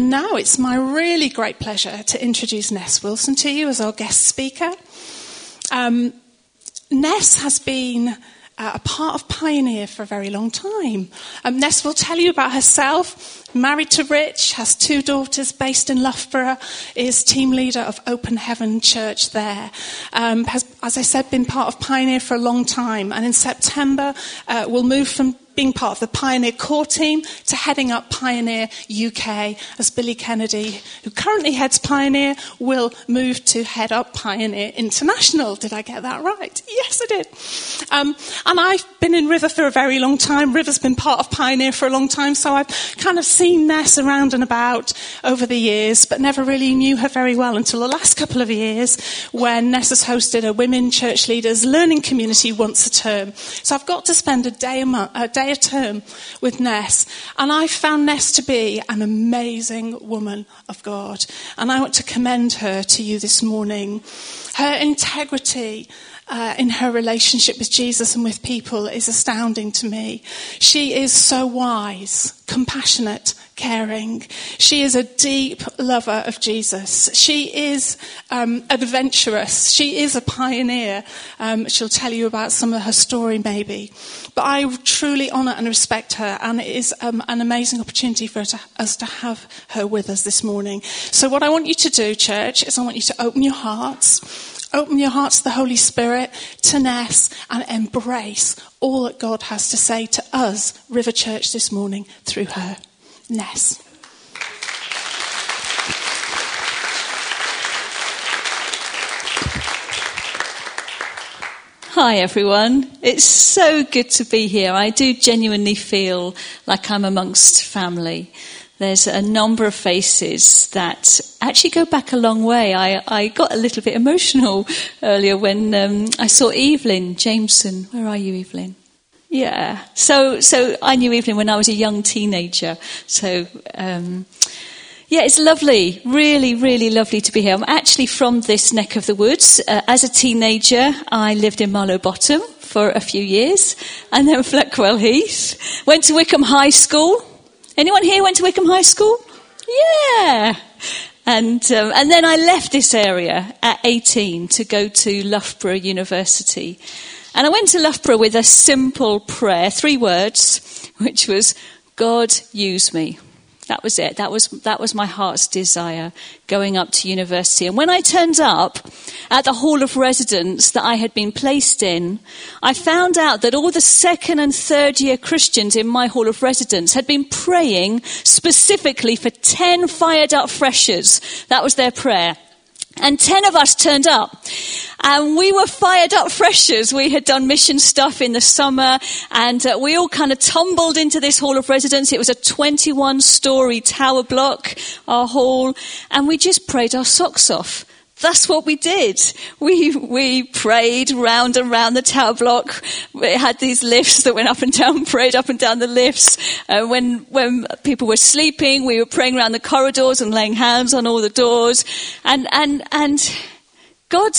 And now it's my really great pleasure to introduce Ness Wilson to you as our guest speaker. Ness has been a part of Pioneer for a very long time. Ness will tell you about herself. Married to Rich, has 2 daughters, based in Loughborough, is team leader of Open Heaven Church there. Has, as I said, been part of Pioneer for a long time. And in September, will move from being part of the Pioneer core team to heading up Pioneer UK, as Billy Kennedy, who currently heads Pioneer, will move to head up Pioneer International. Did I get that right? Yes, I did. And I've been in River for a very long time. River's been part of Pioneer for a long time, so I've kind of seen Ness around and about over the years, but never really knew her very well until the last couple of years when Ness has hosted a Women Church Leaders Learning Community once a term. So I've got to spend a day a term with Ness, and I found Ness to be an amazing woman of God, and I want to commend her to you this morning. Her integrity in her relationship with Jesus and with people is astounding to me. She is so wise, compassionate, caring. She is a deep lover of Jesus. She is adventurous. She is a pioneer. She'll tell you about some of her story maybe. But I truly honour and respect her, and it is an amazing opportunity for us to have her with us this morning. So what I want you to do, church, is I want you to open your hearts. Open your hearts to the Holy Spirit, to Ness, and embrace all that God has to say to us, River Church, this morning through her. Ness. Hi everyone, it's so good to be here. I do genuinely feel like I'm amongst family. There's a number of faces that actually go back a long way. I got a little bit emotional earlier when I saw Evelyn Jameson. Where are you, Evelyn? Yeah. So I knew Evelyn when I was a young teenager. So, yeah, it's lovely. Really, really lovely to be here. I'm actually from this neck of the woods. As a teenager, I lived in Marlow Bottom for a few years, and then Fleckwell Heath. Went to Wickham High School. Anyone here went to Wickham High School? Yeah. And then I left this area at 18 to go to Loughborough University. And I went to Loughborough with a simple prayer, 3 words, which was, God, use me. That was it. That was my heart's desire going up to university. And when I turned up at the hall of residence that I had been placed in, I found out that all the 2nd and 3rd year Christians in my hall of residence had been praying specifically for 10 fired up freshers. That was their prayer. And 10 of us turned up, and we were fired up freshers. We had done mission stuff in the summer, and we all kind of tumbled into this hall of residence. It was a 21-story tower block, our hall, and we just prayed our socks off. That's what we did. We prayed round and round the tower block. We had these lifts that went up and down, prayed up and down the lifts. When people were sleeping, we were praying around the corridors and laying hands on all the doors. And God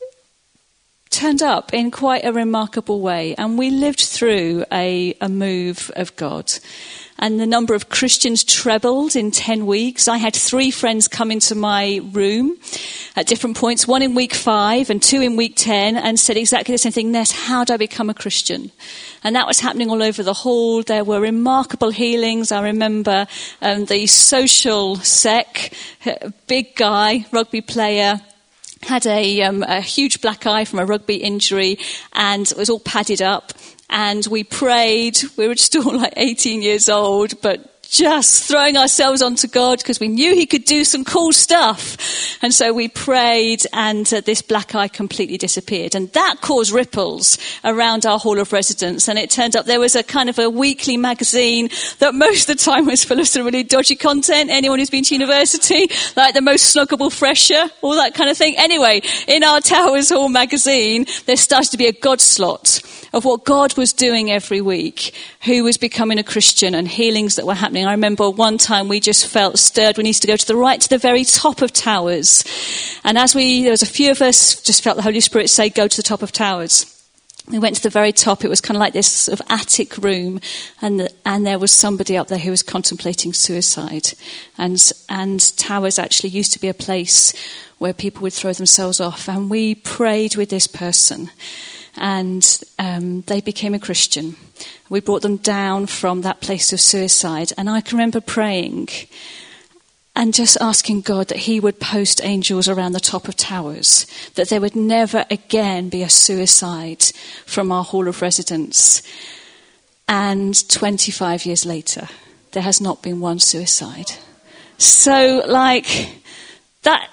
turned up in quite a remarkable way. And we lived through a move of God. And the number of Christians trebled in 10 weeks. I had 3 friends come into my room at different points, 1 in week 5 and 2 in week 10, and said exactly the same thing. Ness, how do I become a Christian? And that was happening all over the hall. There were remarkable healings. I remember the social sec, big guy, rugby player, had a huge black eye from a rugby injury, and it was all padded up. And we prayed. We were just all like 18 years old, but just throwing ourselves onto God because we knew he could do some cool stuff. And so we prayed, and this black eye completely disappeared. And that caused ripples around our hall of residence. And it turned up there was a kind of a weekly magazine that most of the time was full of some really dodgy content. Anyone who's been to university, like the most snuggable fresher, all that kind of thing. Anyway, in our Towers Hall magazine, there started to be a God slot of what God was doing every week, who was becoming a Christian, and healings that were happening. I remember one time we just felt stirred. We needed to go to the right, to the very top of Towers. And there was a few of us just felt the Holy Spirit say, go to the top of Towers. We went to the very top. It was kind of like this sort of attic room, and there was somebody up there who was contemplating suicide. And Towers actually used to be a place where people would throw themselves off. And we prayed with this person, and they became a Christian. We brought them down from that place of suicide. And I can remember praying and just asking God that he would post angels around the top of Towers, that there would never again be a suicide from our hall of residence. And 25 years later, there has not been one suicide. So, like, that...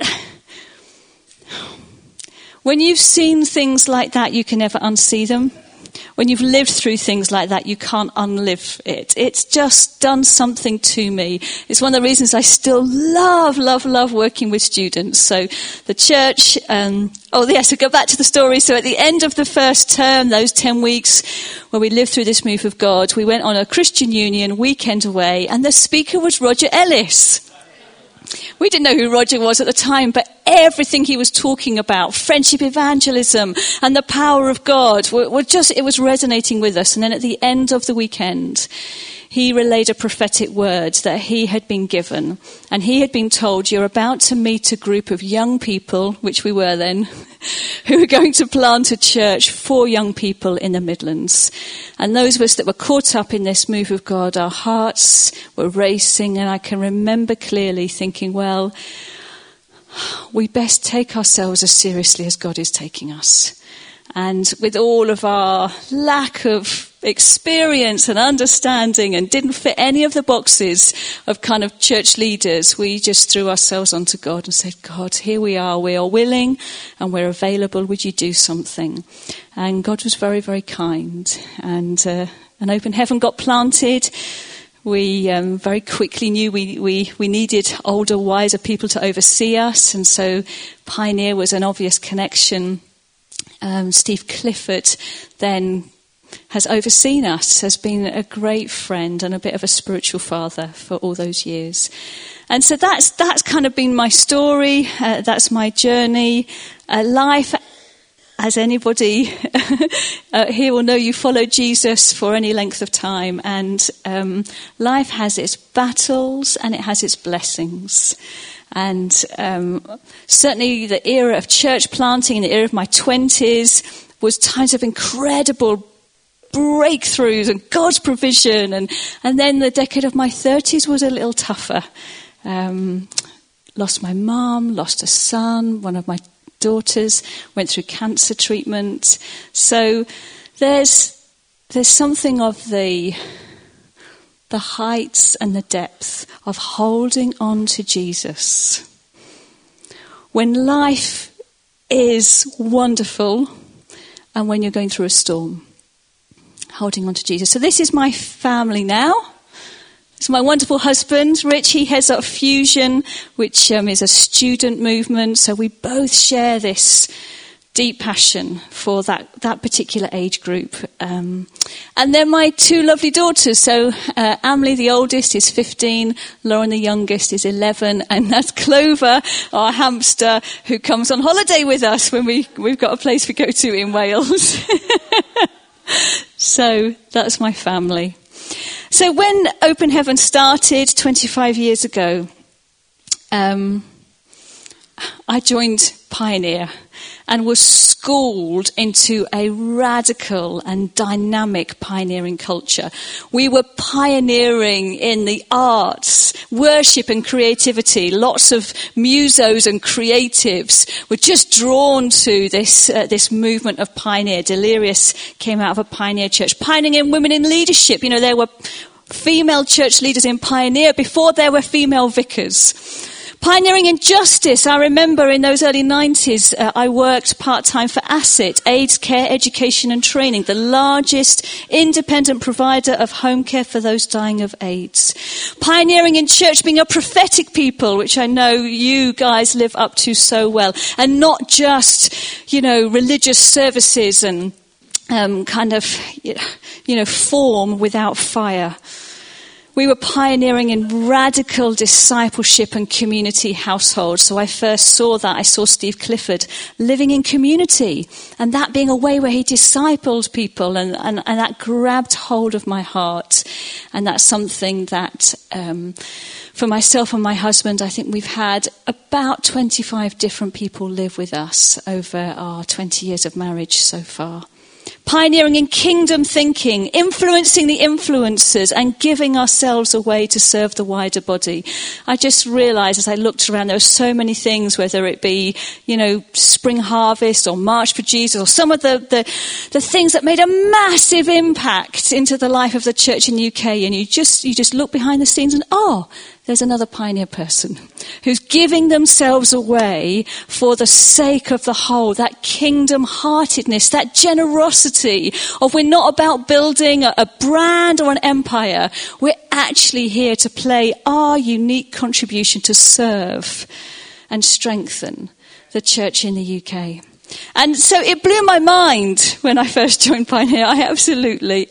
When you've seen things like that, you can never unsee them. When you've lived through things like that, you can't unlive it. It's just done something to me. It's one of the reasons I still love working with students. So the church, so go back to the story. So at the end of the first term, those 10 weeks where we lived through this move of God, we went on a Christian Union weekend away, and the speaker was Roger Ellis. We didn't know who Roger was at the time, but everything he was talking about, friendship evangelism and the power of God, it was resonating with us. And then at the end of the weekend, he relayed a prophetic word that he had been given. And he had been told, you're about to meet a group of young people, which we were then, who are going to plant a church for young people in the Midlands. And those of us that were caught up in this move of God, our hearts were racing. And I can remember clearly thinking, well, we best take ourselves as seriously as God is taking us. And with all of our lack of experience and understanding and didn't fit any of the boxes of kind of church leaders, we just threw ourselves onto God and said, God, here we are willing and we're available. Would you do something? And God was very, very kind. And an Open Heaven got planted. We very quickly knew we needed older, wiser people to oversee us. And so Pioneer was an obvious connection. Steve Clifford then has overseen us, has been a great friend and a bit of a spiritual father for all those years. And so that's kind of been my story. That's my journey. Life, as anybody here will know, you follow Jesus for any length of time. And life has its battles and it has its blessings. And certainly the era of church planting, the era of my 20s, was times of incredible breakthroughs and God's provision. And then the decade of my 30s was a little tougher. Lost my mum, lost a son, one of my daughters went through cancer treatment. So there's something of the heights and the depth of holding on to Jesus. When life is wonderful and when you're going through a storm, holding on to Jesus. So this is my family now. It's my wonderful husband, Rich. He heads up Fusion, which is a student movement. So we both share this deep passion for that particular age group. And then my two lovely daughters. So Emily, the oldest, is 15. Lauren, the youngest, is 11. And that's Clover, our hamster, who comes on holiday with us when we've got a place we go to in Wales. So that's my family. So when Open Heaven started 25 years ago, I joined Pioneer and was schooled into a radical and dynamic pioneering culture. We were pioneering in the arts, worship and creativity. Lots of musos and creatives were just drawn to this movement of Pioneer. Delirious came out of a Pioneer church. Pioneering in women in leadership. You know, there were female church leaders in Pioneer before there were female vicars. Pioneering in justice. I remember in those early 90s, I worked part-time for ASIT, AIDS Care, Education and Training, the largest independent provider of home care for those dying of AIDS. Pioneering in church, being a prophetic people, which I know you guys live up to so well, and not just, religious services and form without fire. We were pioneering in radical discipleship and community households. So I first saw that. I saw Steve Clifford living in community, and that being a way where he discipled people, and that grabbed hold of my heart. And that's something that, for myself and my husband, I think we've had about 25 different people live with us over our 20 years of marriage so far. Pioneering in kingdom thinking, influencing the influencers, and giving ourselves away to serve the wider body. I just realised as I looked around, there were so many things, whether it be, Spring Harvest or March for Jesus, or some of the things that made a massive impact into the life of the church in the UK. And you just look behind the scenes and, there's another pioneer person who's giving themselves away for the sake of the whole, that kingdom-heartedness, that generosity of we're not about building a brand or an empire. We're actually here to play our unique contribution to serve and strengthen the church in the UK. And so it blew my mind when I first joined Pioneer. I absolutely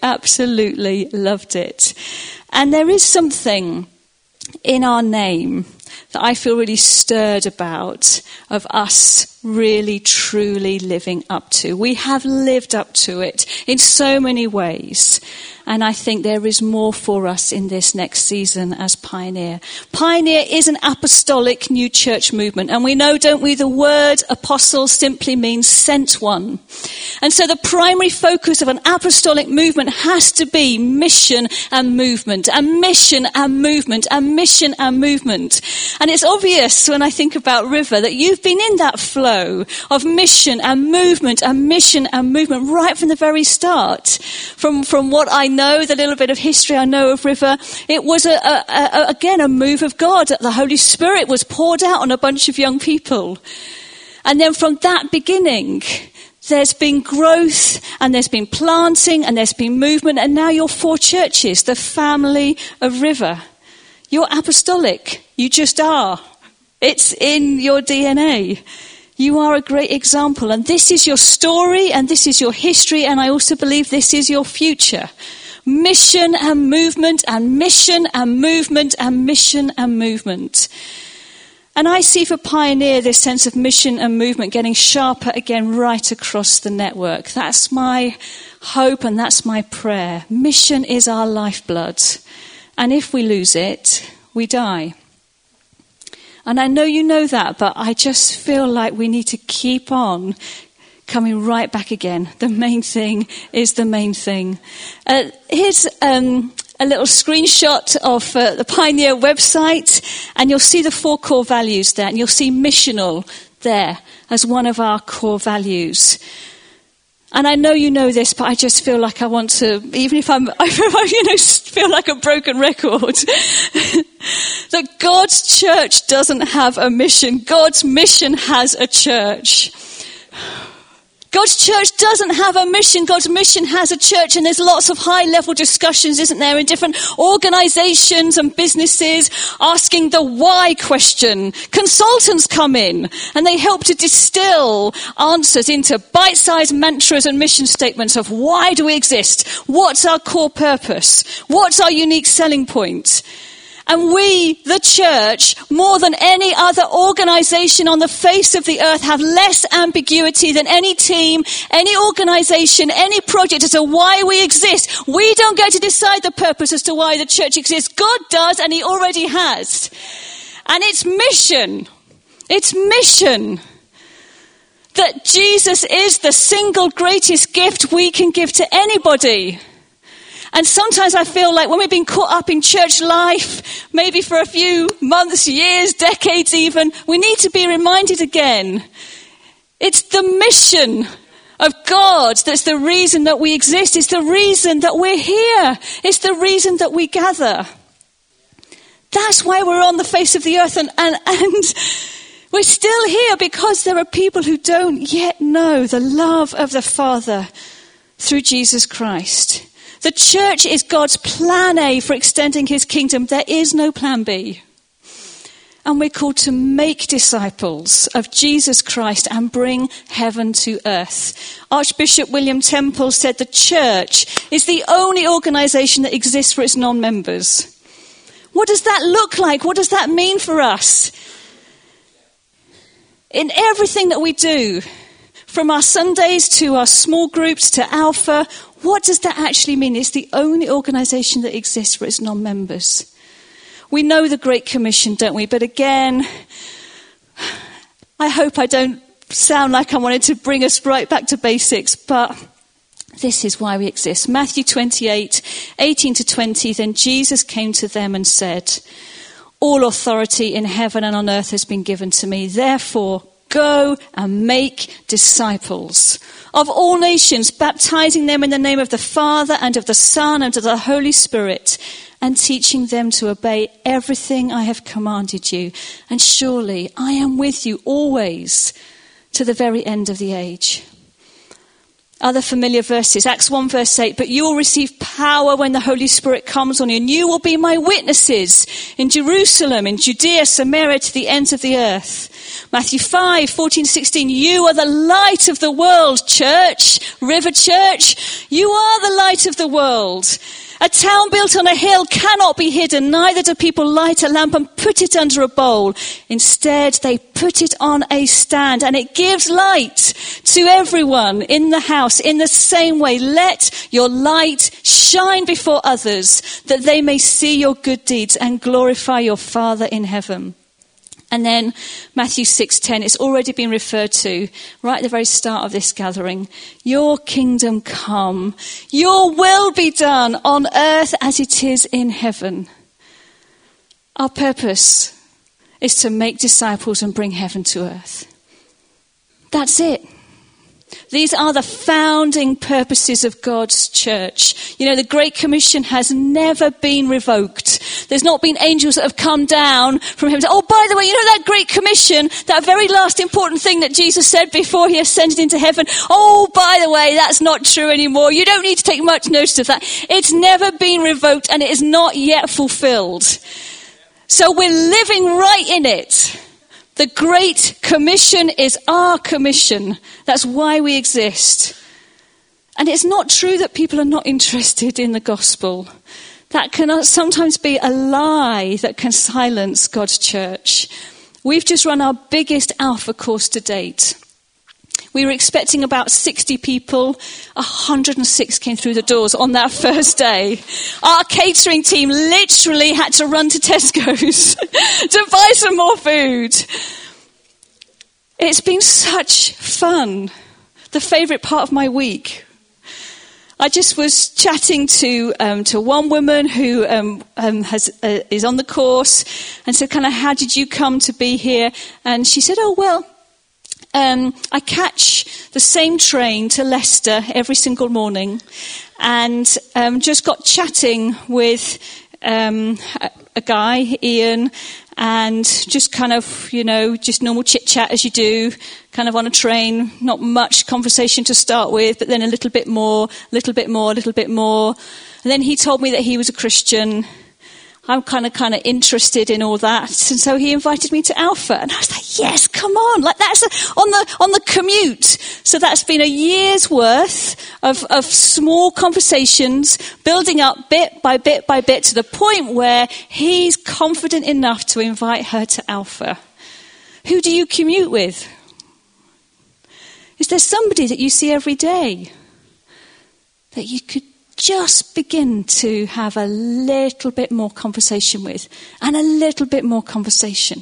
loved it. And there is something in our name that I feel really stirred about, of us really, truly living up to. We have lived up to it in so many ways. And I think there is more for us in this next season as Pioneer. Pioneer is an apostolic new church movement. And we know, don't we, the word apostle simply means sent one. And so the primary focus of an apostolic movement has to be mission and movement, and mission and movement, and mission and movement. And it's obvious when I think about River that you've been in that flow of mission and movement and mission and movement right from the very start. From what I know, the little bit of history I know of River, it was again a move of God. The Holy Spirit was poured out on a bunch of young people. And then from that beginning, there's been growth, and there's been planting, and there's been movement, and now you're 4 churches, the family of River. You're apostolic. You just are. It's in your DNA. You are a great example, and this is your story, and this is your history, and I also believe this is your future. Mission and movement, and mission and movement, and mission and movement. And I see for Pioneer this sense of mission and movement getting sharper again right across the network. That's my hope, and that's my prayer. Mission is our lifeblood. And if we lose it, we die. And I know you know that, but I just feel like we need to keep on coming right back again. The main thing is the main thing. Here's a little screenshot of the Pioneer website, and you'll see the 4 core values there, and you'll see missional there as one of our core values. And I know you know this, but I just feel like I want to, even if I feel like a broken record, that God's church doesn't have a mission. God's mission has a church. God's church doesn't have a mission. God's mission has a church, and there's lots of high-level discussions, isn't there, in different organizations and businesses asking the why question. Consultants come in, and they help to distill answers into bite-sized mantras and mission statements of why do we exist? What's our core purpose? What's our unique selling point? And we, the church, more than any other organization on the face of the earth, have less ambiguity than any team, any organization, any project as to why we exist. We don't get to decide the purpose as to why the church exists. God does, and he already has. And it's mission. It's mission. That Jesus is the single greatest gift we can give to anybody. And sometimes I feel like when we've been caught up in church life, maybe for a few months, years, decades even, we need to be reminded again. It's the mission of God that's the reason that we exist. It's the reason that we're here. It's the reason that we gather. That's why we're on the face of the earth, and we're still here because there are people who don't yet know the love of the Father through Jesus Christ. The church is God's plan A for extending his kingdom. There is no plan B. And we're called to make disciples of Jesus Christ and bring heaven to earth. Archbishop William Temple said the church is the only organization that exists for its non-members. What does that look like? What does that mean for us? In everything that we do, from our Sundays to our small groups to Alpha, what does that actually mean? It's the only organisation that exists for its non-members. We know the Great Commission, don't we? But again, I hope I don't sound like I wanted to bring us right back to basics, but this is why we exist. Matthew 28, 18 to 20, then Jesus came to them and said, all authority in heaven and on earth has been given to me. Therefore, go and make disciples of all nations, baptizing them in the name of the Father and of the Son and of the Holy Spirit, and teaching them to obey everything I have commanded you. And surely I am with you always to the very end of the age. Other familiar verses, Acts 1 verse 8, but you will receive power when the Holy Spirit comes on you, and you will be my witnesses in Jerusalem, in Judea, Samaria, to the ends of the earth. Matthew 5, 14, 16, you are the light of the world, church, River Church. You are the light of the world. A town built on a hill cannot be hidden, neither do people light a lamp and put it under a bowl. Instead, they put it on a stand, and it gives light to everyone in the house. In the same way, let your light shine before others, that they may see your good deeds and glorify your Father in heaven. And then Matthew 6:10, it's already been referred to right at the very start of this gathering. Your kingdom come, your will be done on earth as it is in heaven. Our purpose is to make disciples and bring heaven to earth. That's it. These are the founding purposes of God's church. You know, the Great Commission has never been revoked. There's not been angels that have come down from heaven and said, oh, by the way, you know that Great Commission, that very last important thing that Jesus said before he ascended into heaven? Oh, by the way, that's not true anymore. You don't need to take much notice of that. It's never been revoked, and it is not yet fulfilled. So we're living right in it. The Great Commission is our commission. That's why we exist. And it's not true that people are not interested in the gospel. That can sometimes be a lie that can silence God's church. We've just run our biggest Alpha course to date. We were expecting about 60 people. 106 came through the doors on that first day. Our catering team literally had to run to Tesco's to buy some more food. It's been such fun. The favourite part of my week. I just was chatting to one woman who is on the course, and said, kind of, how did you come to be here? And she said, oh, well, I catch the same train to Leicester every single morning, and just got chatting with a guy, Ian, and just kind of, you know, just normal chit-chat as you do, kind of on a train, not much conversation to start with, but then a little bit more. And then he told me that he was a Christian. I'm kind of interested in all that. And so he invited me to Alpha. And I was like, yes, come on. Like, that's on the commute. So that's been a year's worth of small conversations, building up bit by bit by bit to the point where he's confident enough to invite her to Alpha. Who do you commute with? Is there somebody that you see every day that you could just begin to have a little bit more conversation with, and a little bit more conversation?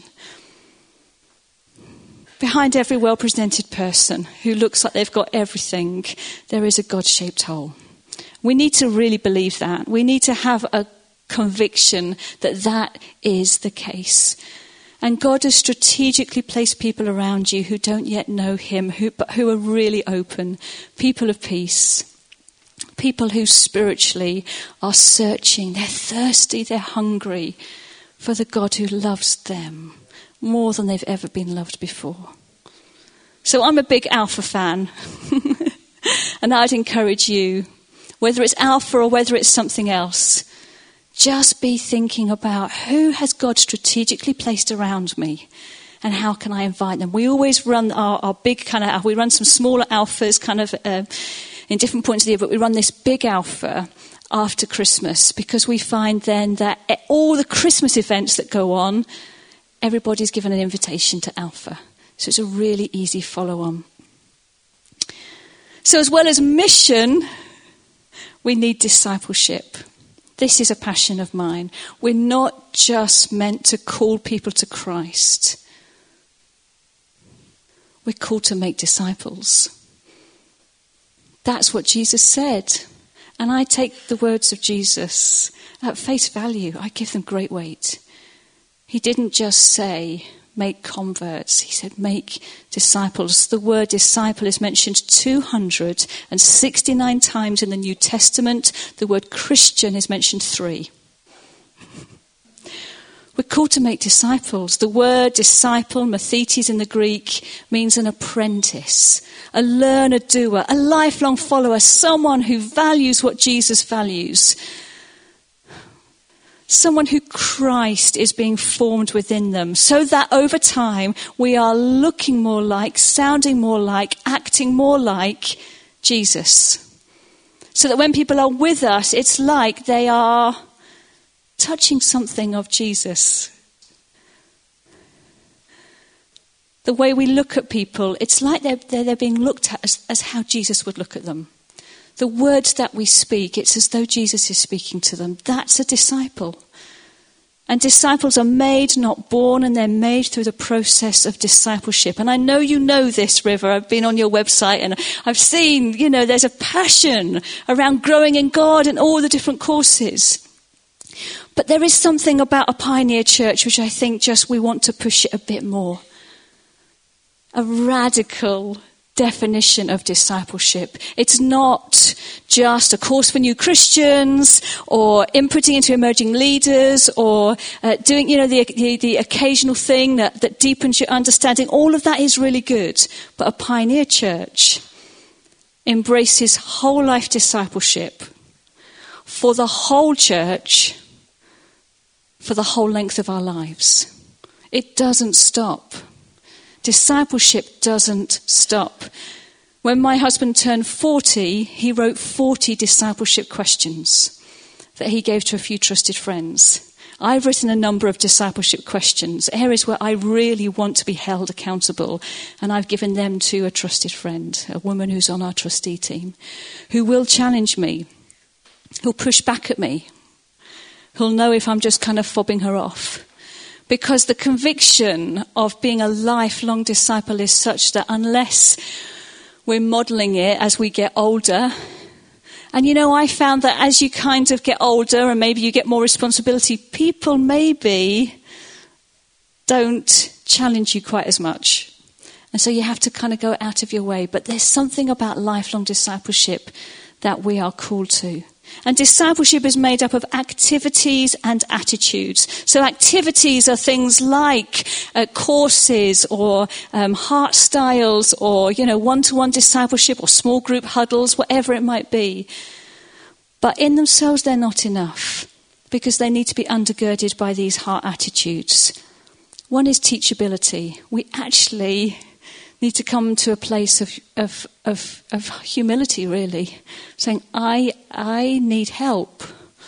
Behind every well-presented person who looks like they've got everything, there is a God-shaped hole. We need to really believe that. We need to have a conviction that that is the case. And God has strategically placed people around you who don't yet know him, but who are really open, people of peace. People who spiritually are searching, they're thirsty, they're hungry for the God who loves them more than they've ever been loved before. So I'm a big Alpha fan. And I'd encourage you, whether it's Alpha or whether it's something else, just be thinking about who has God strategically placed around me, and how can I invite them? We always run our big we run some smaller Alphas in different points of the year, but we run this big Alpha after Christmas, because we find then that all the Christmas events that go on, everybody's given an invitation to Alpha. So it's a really easy follow-on. So as well as mission, we need discipleship. This is a passion of mine. We're not just meant to call people to Christ. We're called to make disciples. That's what Jesus said. And I take the words of Jesus at face value. I give them great weight. He didn't just say, make converts. He said, make disciples. The word disciple is mentioned 269 times in the New Testament. The word Christian is mentioned 3. We're called to make disciples. The word disciple, mathetes in the Greek, means an apprentice, a learner doer, a lifelong follower, someone who values what Jesus values. Someone who Christ is being formed within them, so that over time we are looking more like, sounding more like, acting more like Jesus. So that when people are with us, it's like they are touching something of Jesus. The way we look at people, it's like they're being looked at as how Jesus would look at them. The words that we speak, it's as though Jesus is speaking to them. That's a disciple. And disciples are made, not born, and they're made through the process of discipleship. And I know you know this, River. I've been on your website and I've seen, there's a passion around growing in God and all the different courses. But there is something about a Pioneer Church which I think just we want to push it a bit more. A radical definition of discipleship. It's not just a course for new Christians or inputting into emerging leaders or doing, the occasional thing that deepens your understanding. All of that is really good. But a Pioneer Church embraces whole life discipleship for the whole church, for the whole length of our lives. It doesn't stop. Discipleship doesn't stop. When my husband turned 40, he wrote 40 discipleship questions that he gave to a few trusted friends. I've written a number of discipleship questions, areas where I really want to be held accountable, and I've given them to a trusted friend, a woman who's on our trustee team, who will challenge me, who'll push back at me, who'll know if I'm just kind of fobbing her off. Because the conviction of being a lifelong disciple is such that unless we're modelling it as we get older, and I found that as you kind of get older and maybe you get more responsibility, people maybe don't challenge you quite as much. And so you have to kind of go out of your way. But there's something about lifelong discipleship that we are called to. And discipleship is made up of activities and attitudes. So activities are things like courses or heart styles or, one-to-one discipleship or small group huddles, whatever it might be. But in themselves, they're not enough because they need to be undergirded by these heart attitudes. One is teachability. We actually need to come to a place of humility, really, saying, I need help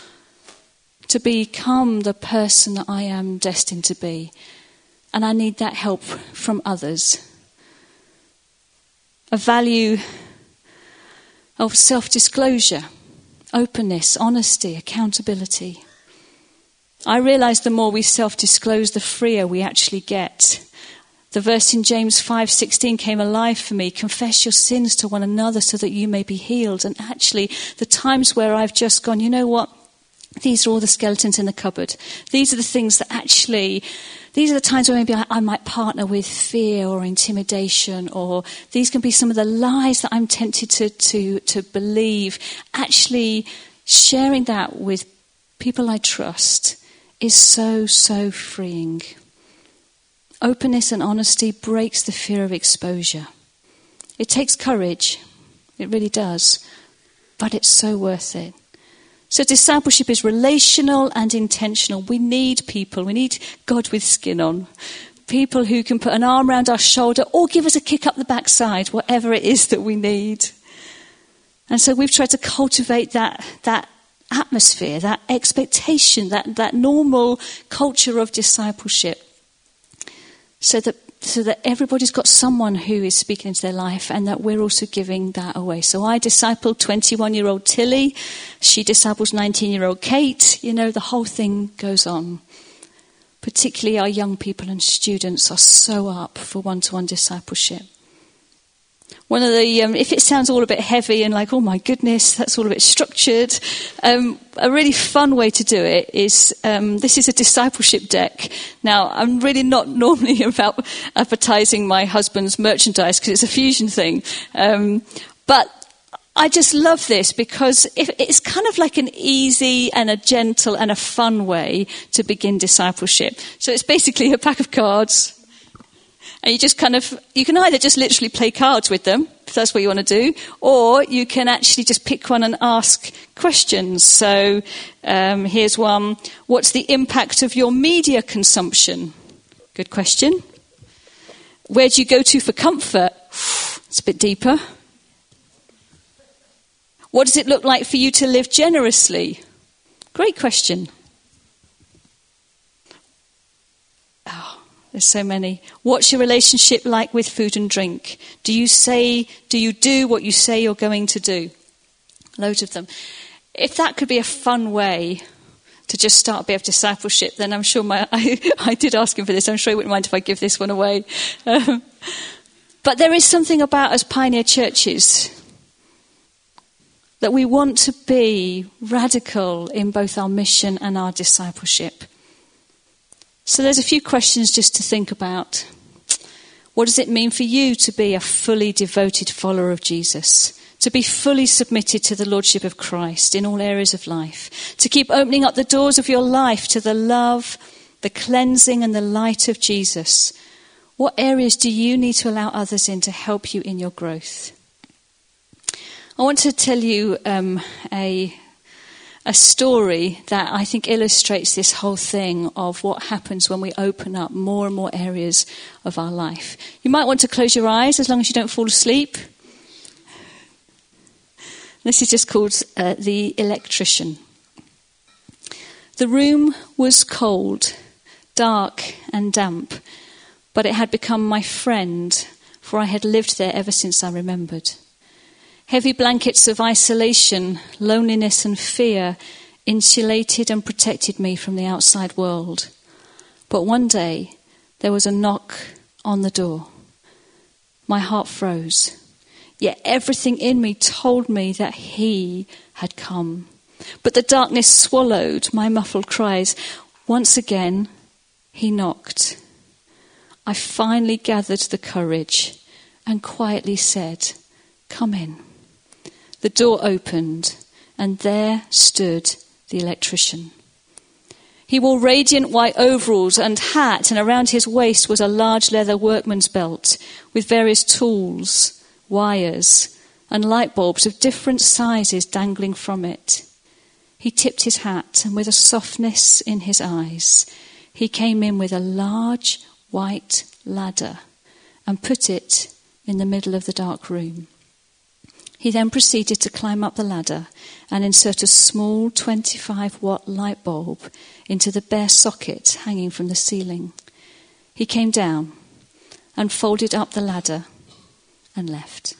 to become the person that I am destined to be, and I need that help from others. A value of self-disclosure, openness, honesty, accountability. I realise the more we self-disclose, the freer we actually get. The verse in James 5:16 came alive for me. Confess your sins to one another so that you may be healed. And actually, the times where I've just gone, you know what? These are all the skeletons in the cupboard. These are the things that actually, these are the times where maybe I might partner with fear or intimidation, or these can be some of the lies that I'm tempted to believe. Actually, sharing that with people I trust is so, so freeing. Openness and honesty breaks the fear of exposure. It takes courage. It really does. But it's so worth it. So discipleship is relational and intentional. We need people. We need God with skin on. People who can put an arm around our shoulder or give us a kick up the backside, whatever it is that we need. And so we've tried to cultivate that atmosphere, that expectation, that normal culture of discipleship, so that everybody's got someone who is speaking into their life, and that we're also giving that away. So I disciple 21-year-old Tilly. She disciples 19-year-old Kate. You know, the whole thing goes on. Particularly our young people and students are so up for one-to-one discipleship. One of the, if it sounds all a bit heavy and like, oh my goodness, that's all a bit structured, a really fun way to do it is, this is a discipleship deck. Now, I'm really not normally about advertising my husband's merchandise because it's a Fusion thing. But I just love this because it's kind of like an easy and a gentle and a fun way to begin discipleship. So it's basically a pack of cards. And you can either just literally play cards with them, if that's what you want to do, or you can actually just pick one and ask questions. So here's one. What's the impact of your media consumption? Good question. Where do you go to for comfort? It's a bit deeper. What does it look like for you to live generously? Great question. There's so many. What's your relationship like with food and drink? Do you do what you say you're going to do? Loads of them. If that could be a fun way to just start a bit of discipleship, then I'm sure I did ask him for this. I'm sure he wouldn't mind if I give this one away. But there is something about us pioneer churches that we want to be radical in both our mission and our discipleship. So there's a few questions just to think about. What does it mean for you to be a fully devoted follower of Jesus? To be fully submitted to the Lordship of Christ in all areas of life? To keep opening up the doors of your life to the love, the cleansing and the light of Jesus? What areas do you need to allow others in to help you in your growth? I want to tell you a story that I think illustrates this whole thing of what happens when we open up more and more areas of our life. You might want to close your eyes as long as you don't fall asleep. This is just called The Electrician. The room was cold, dark and damp, but it had become my friend, for I had lived there ever since I remembered. Heavy blankets of isolation, loneliness and fear insulated and protected me from the outside world. But one day, there was a knock on the door. My heart froze. Yet everything in me told me that he had come. But the darkness swallowed my muffled cries. Once again, he knocked. I finally gathered the courage and quietly said, "Come in." The door opened, and there stood the electrician. He wore radiant white overalls and hat, and around his waist was a large leather workman's belt with various tools, wires, and light bulbs of different sizes dangling from it. He tipped his hat, and with a softness in his eyes, he came in with a large white ladder and put it in the middle of the dark room. He then proceeded to climb up the ladder and insert a small 25-watt light bulb into the bare socket hanging from the ceiling. He came down and folded up the ladder and left.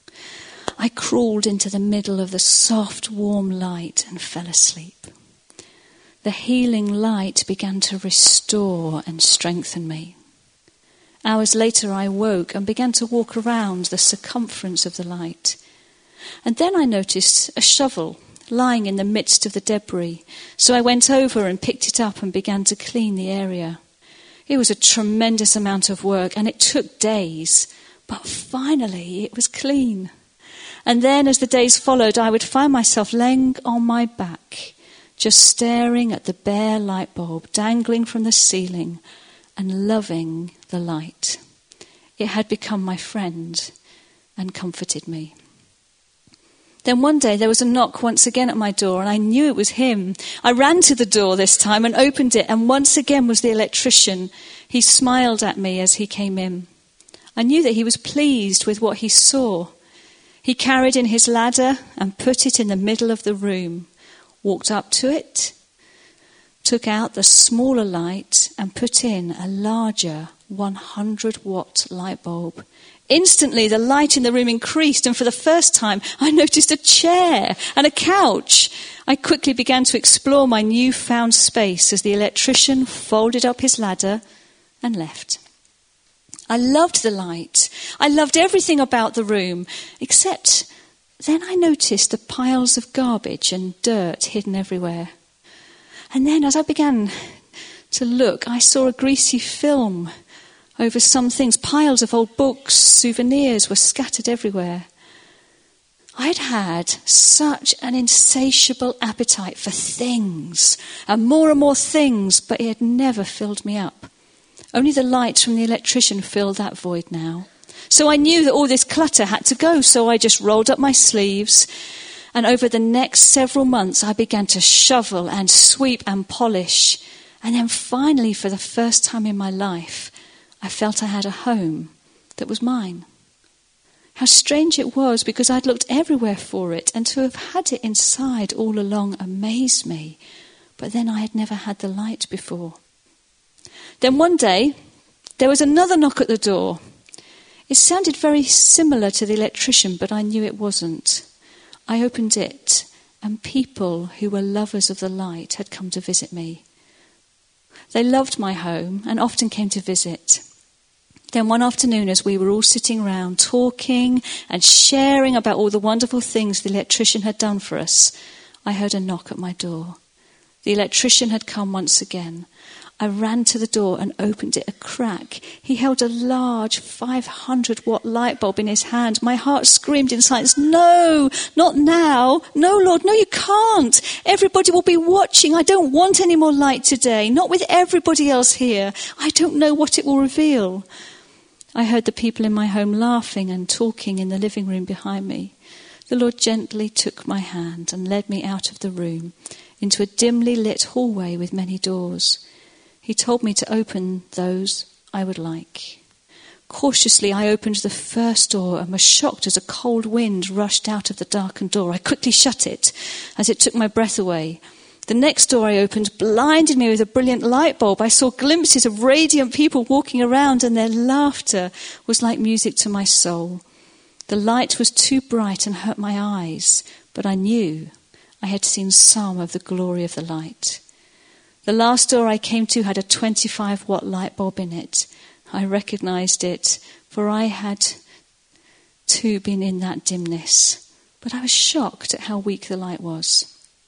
I crawled into the middle of the soft, warm light and fell asleep. The healing light began to restore and strengthen me. Hours later, I woke and began to walk around the circumference of the light. And then I noticed a shovel lying in the midst of the debris. So I went over and picked it up and began to clean the area. It was a tremendous amount of work, and it took days. But finally, it was clean. And then, as the days followed, I would find myself laying on my back, just staring at the bare light bulb dangling from the ceiling and loving the light. It had become my friend and comforted me. Then one day there was a knock once again at my door, and I knew it was him. I ran to the door this time and opened it, and once again was the electrician. He smiled at me as he came in. I knew that he was pleased with what he saw. He carried in his ladder and put it in the middle of the room. walked up to it, took out the smaller light and put in a larger 100-watt light bulb. Instantly, the light in the room increased, and for the first time, I noticed a chair and a couch. I quickly began to explore my newfound space as the electrician folded up his ladder and left. I loved the light. I loved everything about the room, except then I noticed the piles of garbage and dirt hidden everywhere. And then as I began to look, I saw a greasy film over some things. Piles of old books, souvenirs were scattered everywhere. I'd had such an insatiable appetite for things and more things, but it had never filled me up. Only the light from the electrician filled that void now. So I knew that all this clutter had to go, so I just rolled up my sleeves, and over the next several months I began to shovel and sweep and polish. And then finally, for the first time in my life, I felt I had a home that was mine. How strange it was, because I'd looked everywhere for it, and to have had it inside all along amazed me. But then I had never had the light before. Then one day, there was another knock at the door. It sounded very similar to the electrician, but I knew it wasn't. I opened it, and people who were lovers of the light had come to visit me. They loved my home and often came to visit. Then one afternoon, as we were all sitting round talking and sharing about all the wonderful things the electrician had done for us, I heard a knock at my door. The electrician had come once again. I ran to the door and opened it a crack. He held a large 500-watt light bulb in his hand. My heart screamed in silence, "No, not now. No, Lord, no, you can't. Everybody will be watching. I don't want any more light today, not with everybody else here. I don't know what it will reveal." I heard the people in my home laughing and talking in the living room behind me. The Lord gently took my hand and led me out of the room into a dimly lit hallway with many doors. He told me to open those I would like. Cautiously, I opened the first door and was shocked as a cold wind rushed out of the darkened door. I quickly shut it as it took my breath away. The next door I opened blinded me with a brilliant light bulb. I saw glimpses of radiant people walking around, and their laughter was like music to my soul. The light was too bright and hurt my eyes, but I knew I had seen some of the glory of the light. The last door I came to had a 25-watt light bulb in it. I recognized it, for I had too been in that dimness. But I was shocked at how weak the light was.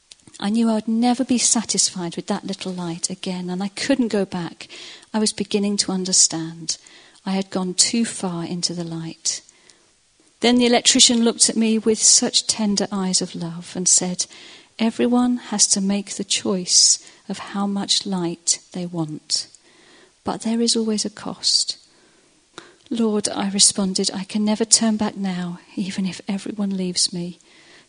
I knew I would never be satisfied with that little light again, and I couldn't go back. I was beginning to understand. I had gone too far into the light. Then the electrician looked at me with such tender eyes of love and said, "Everyone has to make the choice of how much light they want. But there is always a cost." "Lord," I responded, "I can never turn back now, even if everyone leaves me."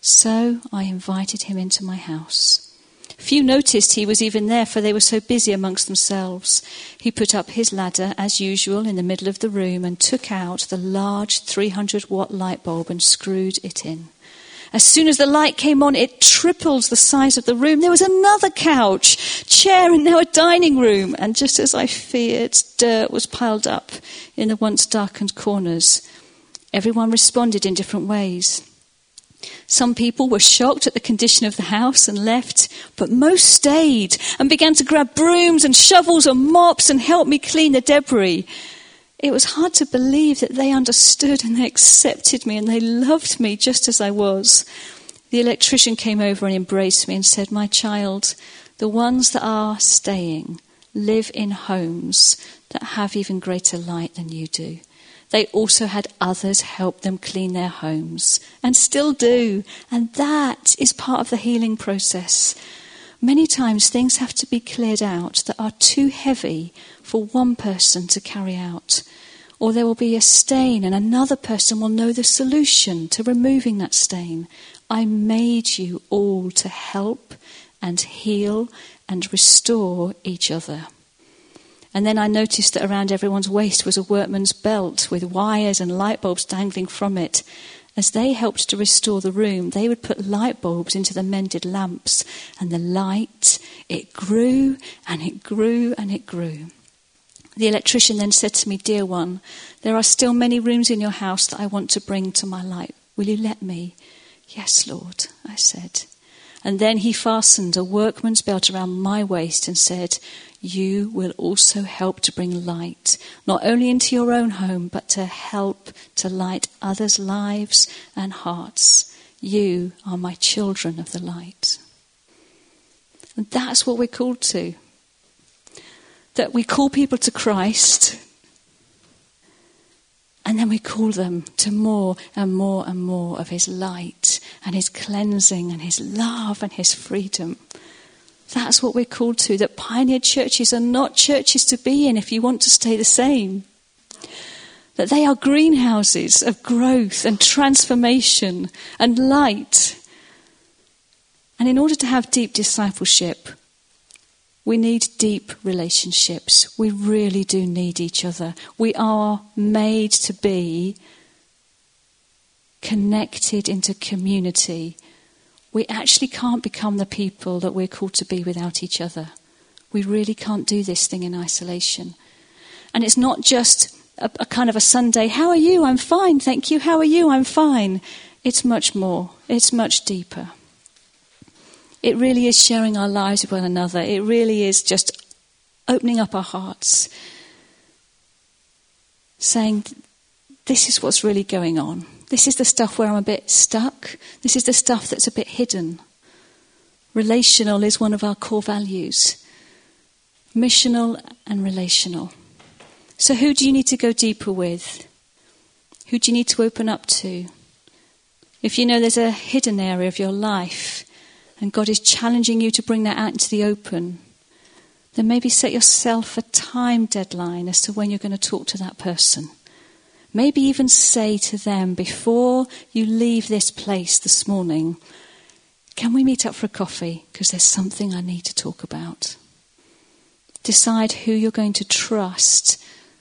So I invited him into my house. Few noticed he was even there, for they were so busy amongst themselves. He put up his ladder, as usual, in the middle of the room and took out the large 300-watt light bulb and screwed it in. As soon as the light came on, it tripled the size of the room. There was another couch, chair, and now a dining room. And just as I feared, dirt was piled up in the once darkened corners. Everyone responded in different ways. Some people were shocked at the condition of the house and left, but most stayed and began to grab brooms and shovels and mops and help me clean the debris. It was hard to believe that they understood and they accepted me and they loved me just as I was. The electrician came over and embraced me and said, "My child, the ones that are staying live in homes that have even greater light than you do. They also had others help them clean their homes, and still do. And that is part of the healing process. Many times things have to be cleared out that are too heavy for one person to carry out. Or there will be a stain and another person will know the solution to removing that stain. I made you all to help and heal and restore each other." And then I noticed that around everyone's waist was a workman's belt with wires and light bulbs dangling from it. as they helped to restore the room, they would put light bulbs into the mended lamps, and the light, it grew and it grew and it grew. The electrician then said to me, "Dear one, there are still many rooms in your house that I want to bring to my light. Will you let me?" "Yes, Lord," I said. And then he fastened a workman's belt around my waist and said, "You will also help to bring light, not only into your own home, but to help to light others' lives and hearts. You are my children of the light." And that's what we're called to. That we call people to Christ, and then we call them to more and more and more of his light and his cleansing and his love and his freedom. That's what we're called to. That Pioneer churches are not churches to be in if you want to stay the same. That they are greenhouses of growth and transformation and light. And in order to have deep discipleship, we need deep relationships. We really do need each other. We are made to be connected into community. We actually can't become the people that we're called to be without each other. We really can't do this thing in isolation. And it's not just a kind of a Sunday, "How are you? I'm fine, thank you. How are you? I'm fine." It's much more. It's much deeper. It really is sharing our lives with one another. It really is just opening up our hearts, saying, "This is what's really going on. This is the stuff where I'm a bit stuck. This is the stuff that's a bit hidden." Relational is one of our core values. Missional and relational. So who do you need to go deeper with? Who do you need to open up to? If you know there's a hidden area of your life and God is challenging you to bring that out into the open, then maybe set yourself a time deadline as to when you're going to talk to that person. Maybe even say to them, before you leave this place this morning, "Can we meet up for a coffee? Because there's something I need to talk about." Decide who you're going to trust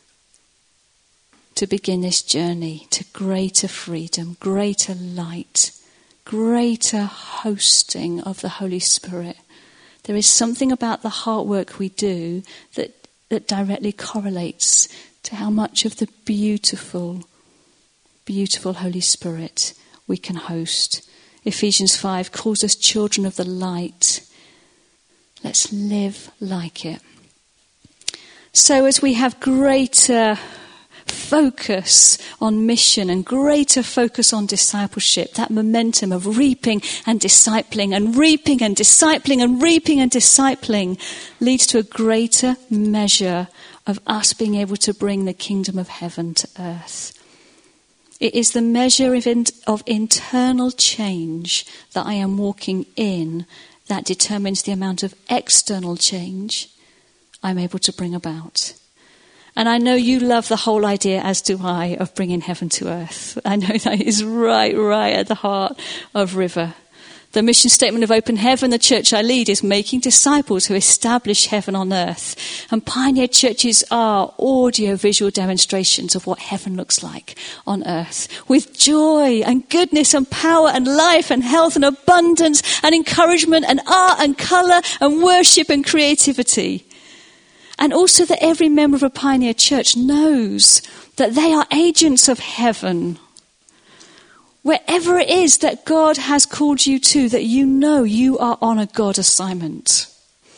to begin this journey to greater freedom, greater light, greater hosting of the Holy Spirit. There is something about the heart work we do that directly correlates to how much of the beautiful, beautiful Holy Spirit we can host. Ephesians 5 calls us children of the light. Let's live like it. So as we have greater focus on mission and greater focus on discipleship, that momentum of reaping and discipling and reaping and discipling and reaping and discipling leads to a greater measure of us being able to bring the kingdom of heaven to earth. It is the measure of internal change that I am walking in that determines the amount of external change I'm able to bring about. And I know you love the whole idea, as do I, of bringing heaven to earth. I know that is right at the heart of River. The mission statement of Open Heaven, the church I lead, is making disciples who establish heaven on earth. And Pioneer churches are audio-visual demonstrations of what heaven looks like on earth, with joy and goodness and power and life and health and abundance and encouragement and art and colour and worship and creativity. And also that every member of a Pioneer church knows that they are agents of heaven. Wherever it is that God has called you to, that you know you are on a God assignment.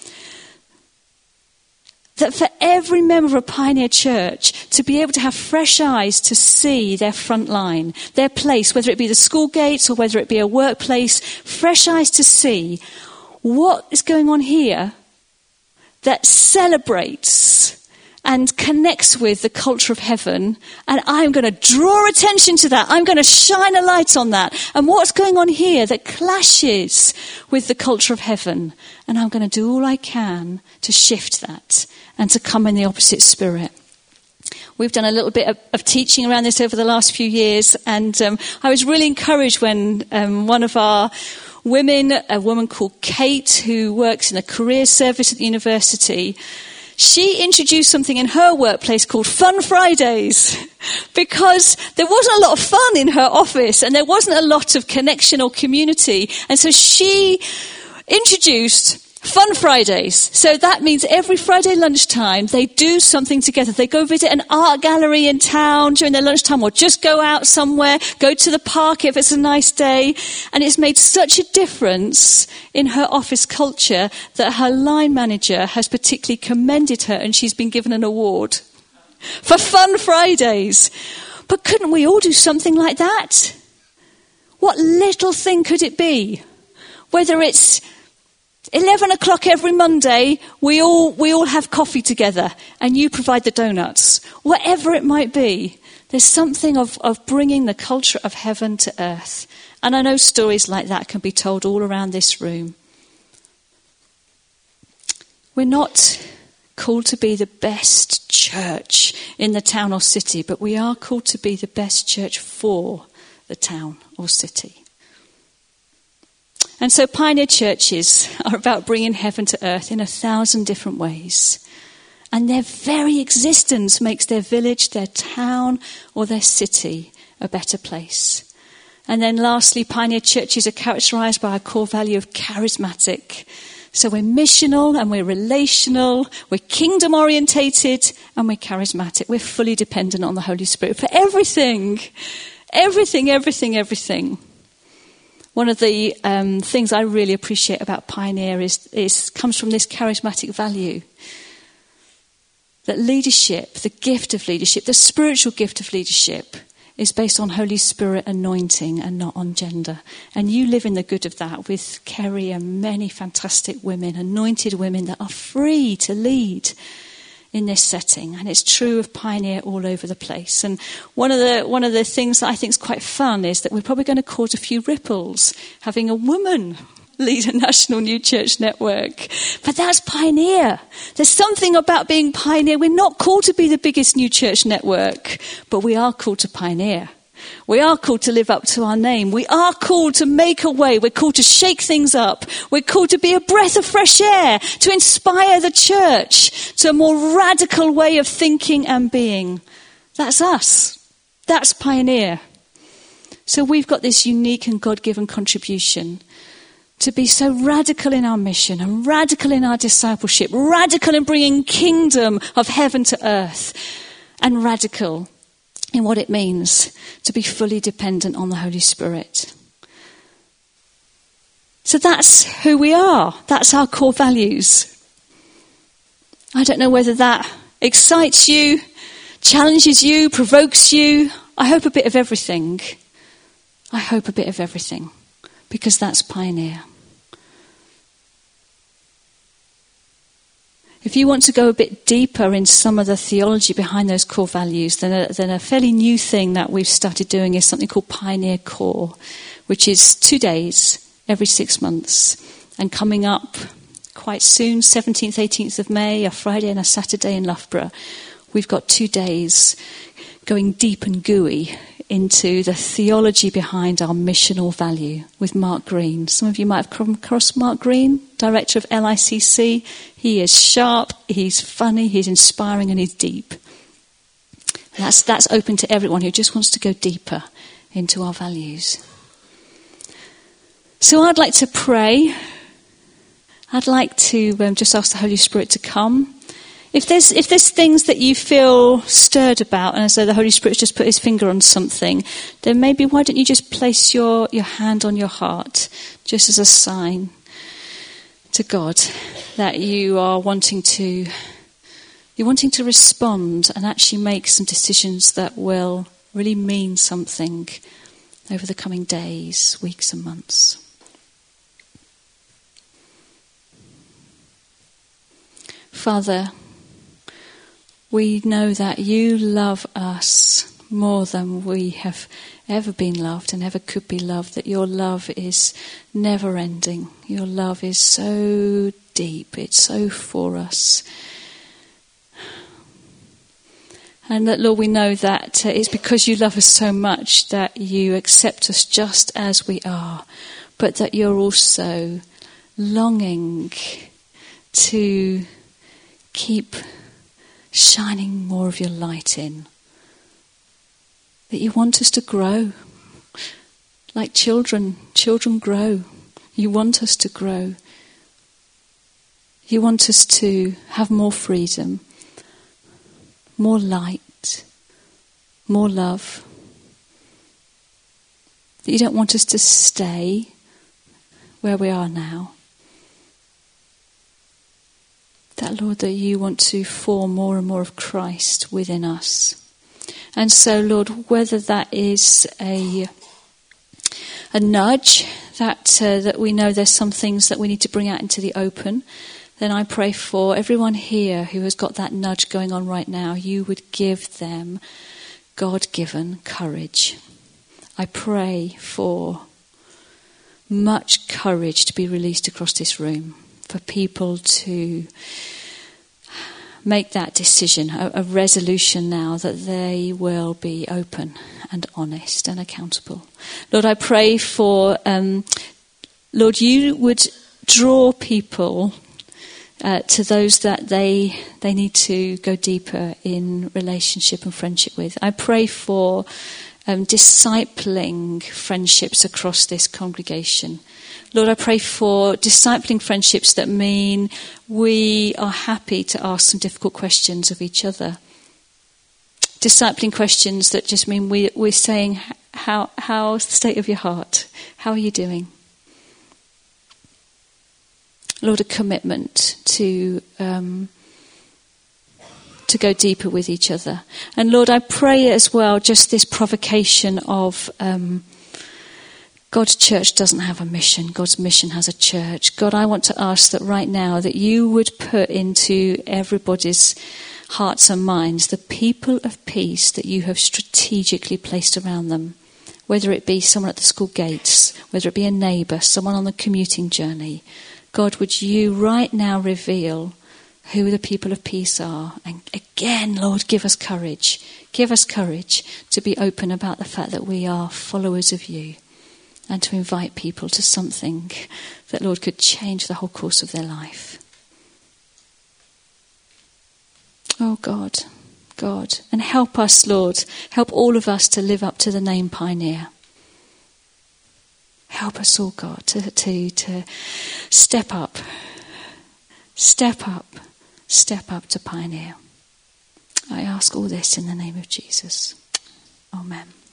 That for every member of a Pioneer church to be able to have fresh eyes to see their front line, their place, whether it be the school gates or whether it be a workplace, fresh eyes to see what is going on here that celebrates and connects with the culture of heaven, and I'm going to draw attention to that. I'm going to shine a light on that. And what's going on here that clashes with the culture of heaven, and I'm going to do all I can to shift that and to come in the opposite spirit. We've done a little bit of teaching around this over the last few years, and I was really encouraged when one of our women, a woman called Kate, who works in a career service at the university, she introduced something in her workplace called Fun Fridays, because there wasn't a lot of fun in her office and there wasn't a lot of connection or community. And so she introduced Fun Fridays. So that means every Friday lunchtime they do something together. They go visit an art gallery in town during their lunchtime, or just go out somewhere, go to the park if it's a nice day. And it's made such a difference in her office culture that her line manager has particularly commended her, and she's been given an award for Fun Fridays. But couldn't we all do something like that? What little thing could it be? Whether it's 11 o'clock every Monday, we all have coffee together and you provide the donuts. Whatever it might be, there's something of bringing the culture of heaven to earth. And I know stories like that can be told all around this room. We're not called to be the best church in the town or city, but we are called to be the best church for the town or city. And so pioneer churches are about bringing heaven to earth in 1,000 different ways. And their very existence makes their village, their town, or their city a better place. And then lastly, pioneer churches are characterized by a core value of charismatic. So we're missional and we're relational, we're kingdom orientated and we're charismatic. We're fully dependent on the Holy Spirit for everything. Everything. One of the things I really appreciate about Pioneer comes from this charismatic value. That leadership, the gift of leadership, the spiritual gift of leadership is based on Holy Spirit anointing and not on gender. And you live in the good of that with Kerry and many fantastic women, anointed women that are free to lead in this setting. And it's true of Pioneer all over the place. And one of the things that I think is quite fun is that we're probably going to cause a few ripples having a woman lead a national new church network. But that's Pioneer. There's something about being Pioneer. We're not called to be the biggest new church network, but we are called to pioneer. We are called to live up to our name. We are called to make a way. We're called to shake things up. We're called to be a breath of fresh air, to inspire the church to a more radical way of thinking and being. That's us. That's Pioneer. So we've got this unique and God-given contribution to be so radical in our mission and radical in our discipleship, radical in bringing kingdom of heaven to earth, and radical in what it means to be fully dependent on the Holy Spirit. So that's who we are. That's our core values. I don't know whether that excites you, challenges you, provokes you. I hope a bit of everything. Because that's Pioneer. If you want to go a bit deeper in some of the theology behind those core values, then a fairly new thing that we've started doing is something called Pioneer Core, which is 2 days every 6 months. And coming up quite soon, 17th, 18th of May, a Friday and a Saturday in Loughborough, we've got 2 days going deep and gooey into the theology behind our missional value with Mark Green. Some of you might have come across Mark Green, director of LICC. He is sharp, he's funny, he's inspiring, and he's deep. And that's open to everyone who just wants to go deeper into our values. So I'd like to pray. I'd like to just ask the Holy Spirit to come. If there's things that you feel stirred about, and as though the Holy Spirit's just put his finger on something, then maybe why don't you just place your hand on your heart, just as a sign to God that you are wanting to respond and actually make some decisions that will really mean something over the coming days, weeks and months. Father, we know that you love us more than we have ever been loved and ever could be loved, that your love is never ending. Your love is so deep, it's so for us. And that, Lord, we know that it's because you love us so much that you accept us just as we are, but that you're also longing to keep shining more of your light in. That you want us to grow. Like children grow. You want us to grow. You want us to have more freedom, more light, more love. That you don't want us to stay where we are now. That, Lord, that you want to form more and more of Christ within us. And so, Lord, whether that is a nudge, that we know there's some things that we need to bring out into the open, then I pray for everyone here who has got that nudge going on right now, you would give them God-given courage. I pray for much courage to be released across this room, for people to make that decision, a resolution now that they will be open and honest and accountable. Lord, I pray for, Lord, you would draw people to those that they need to go deeper in relationship and friendship with. I pray for discipling friendships across this congregation. Lord, I pray for discipling friendships that mean we are happy to ask some difficult questions of each other. Discipling questions that just mean we're saying, how's the state of your heart? How are you doing? Lord, a commitment to go deeper with each other. And Lord, I pray as well just this provocation of God's church doesn't have a mission. God's mission has a church. God, I want to ask that right now that you would put into everybody's hearts and minds the people of peace that you have strategically placed around them. Whether it be someone at the school gates, whether it be a neighbour, someone on the commuting journey. God, would you right now reveal who the people of peace are? And again, Lord, give us courage. Give us courage to be open about the fact that we are followers of you and to invite people to something that, Lord, could change the whole course of their life. Oh, God. And help us, Lord. Help all of us to live up to the name Pioneer. Help us all, God, to step up. Step up to Pioneer. I ask all this in the name of Jesus. Amen.